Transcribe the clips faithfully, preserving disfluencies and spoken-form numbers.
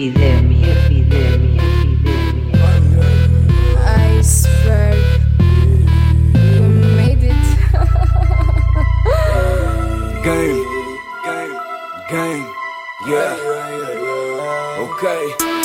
epidemia, epidemia, epidemia. Iceberg, you made it. Game, game, game, yeah, okay.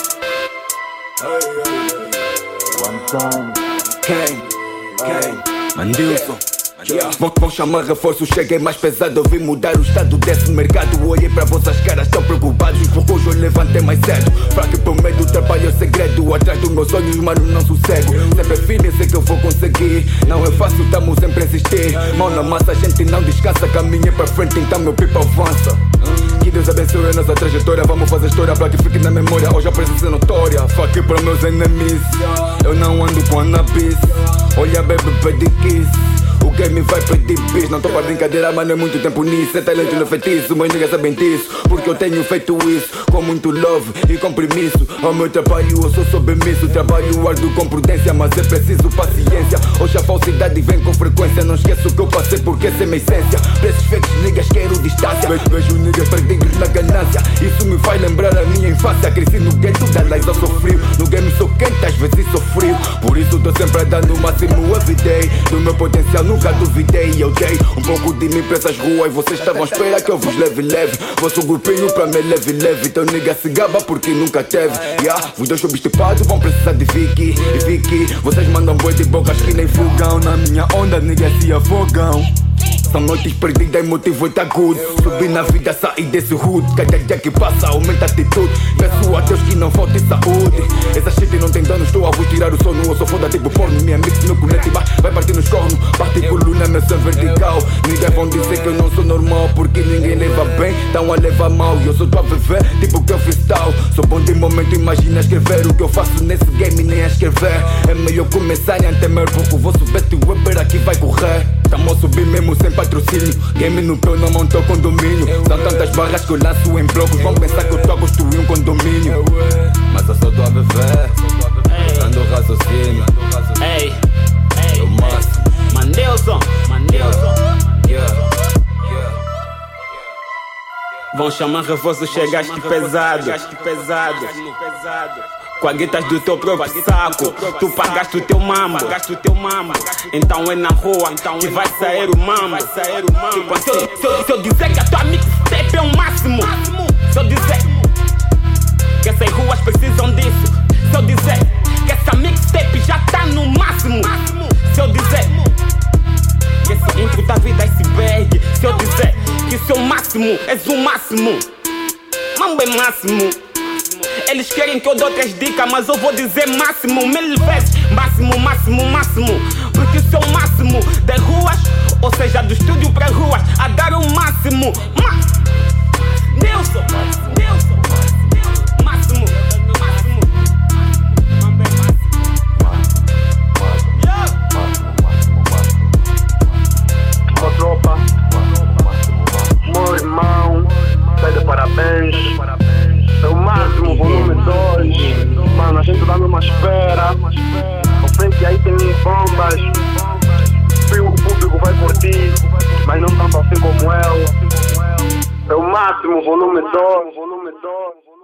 One time, game, game, Mandilson. Yeah. Vão, vão chamar reforço, cheguei mais pesado. Eu vim mudar o estado desse mercado. Olhei para vossas caras, estão preocupados. Hoje eu levantei mais cedo. Fraco por medo, o trabalho é segredo. Atrás dos meus olhos, mano, não sossego. Sempre firme, sei que eu vou conseguir. Não é fácil, estamos sempre a insistir. Mão na massa, a gente não descansa. Caminhei para frente, então meu pipo avança. Que Deus abençoe a nossa trajetória. Vamos fazer história para que fique na memória. Hoje a presença é notória. Fuck para meus enemies. Eu não ando com anabis. Olha, baby, pede kiss. O game vai pedir bis, não tô pra brincadeira, mano, é muito tempo nisso. É talento no feitiço, mas niggas sabem disso. Porque eu tenho feito isso, com muito love e compromisso. Ao meu trabalho eu sou submisso. Trabalho árduo com prudência, mas é preciso paciência. Hoje a falsidade vem com frequência. Não esqueço o que eu passei porque essa é minha essência. Pra esses fakes niggas quero distância. Vejo, vejo niggas perdidos na ganância. Isso me faz lembrar a minha infância. Cresci no gueto, da live eu sou frio. No game sou quente, às vezes sou frio. Por isso tô sempre dando o máximo everyday. Do meu potencial nunca duvidei. Eu dei um pouco de mim pra essas ruas. Vocês estavam à espera que eu vos leve leve. Vosso grupinho pra mim leve leve. Então nigga se gaba porque nunca teve. Yeah, os dois obstipados vão precisar de Vicky. E Vicky, vocês mandam boi de bocas que nem fogão. Na minha onda nigga se afogam. São noites perdidas e motivo tá good. Subir na vida, sair desse hood. Cada dia que passa aumenta a atitude. Peço a Deus que não falte saúde. Essa shit não tem dano, estou a vos tirar o sono. Eu sou foda tipo porno, minha mix no colete vai partir nos cornos. Bate coluna, menção vertical. Ninguém vão dizer que eu não sou normal. Porque ninguém leva bem, tão a levar mal. E eu sou tua viver, tipo que eu freestyle. Sou bom de momento, imagina escrever. O que eu faço nesse game nem a escrever. É melhor começarem a temer. Porque o vosso best rapper aqui vai correr. Tamo a subir mesmo sem patrocínio. Game no pé não montou condomínio. São tantas barras que eu lanço em blocos. Vão pensar que eu tô a construir um condomínio. Mas eu só tô a viver, dando raciocínio. Ei, Eu mostro. Mandilson, Mandilson. Yeah, yeah. Vão chamar reforço, chegaste pesado. pesado. Com a guitas do teu próprio saco. Tu pagaste o teu mambo. Então é na rua que vai sair o mambo. Tipo, se, eu, se, eu, se eu dizer que a tua mixtape é o máximo, se eu dizer que essas ruas precisam disso, se eu dizer que essa mixtape já tá no máximo, se eu dizer que esse intro da vida é iceberg, se eu dizer que o seu máximo és o máximo, mambo é máximo. Eles querem que eu dou três dicas, mas eu vou dizer máximo, mil vezes máximo, máximo, máximo. Porque o seu máximo das ruas, ou seja, do estúdio para ruas, a dar o máximo. Ma Nilson, Nilson, máximo, máximo. Ó tropa, meu irmão, tá de parabéns. É o máximo, volume dois. Mano, a gente tá numa espera. Ao frente aí tem bombas. O público vai por ti, mas não tanto assim como eu. É o máximo, volume dois.